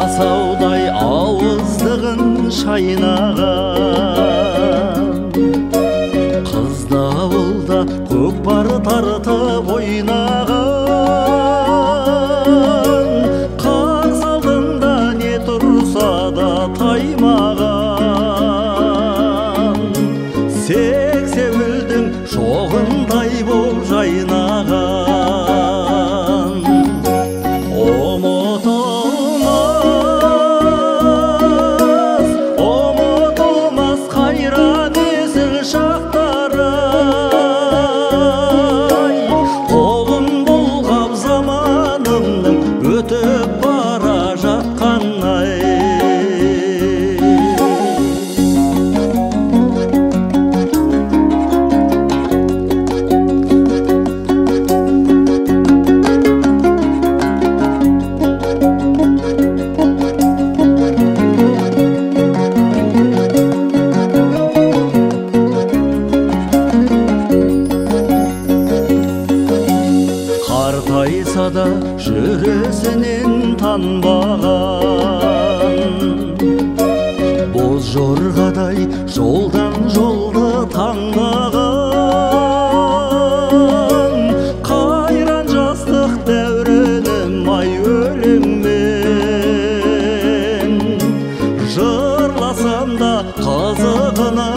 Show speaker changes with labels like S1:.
S1: асаудай ауыздығын шайнаған, қызда ауылда көкпар тартып ойнаған, қарсы алдында не тұрса да таймаған, сексеуілдің шоғындай боп жайнаған. Ұмытылмас қайран есіл шақтары, қолын бұлғап заманымның өтіп бара жатқанай. Қартайса да жүресінен танбаған, боз жорғадай жолдан жолды таңдаған, қайран жастық дәуренім ай өлеңмен, жырласам да қызығына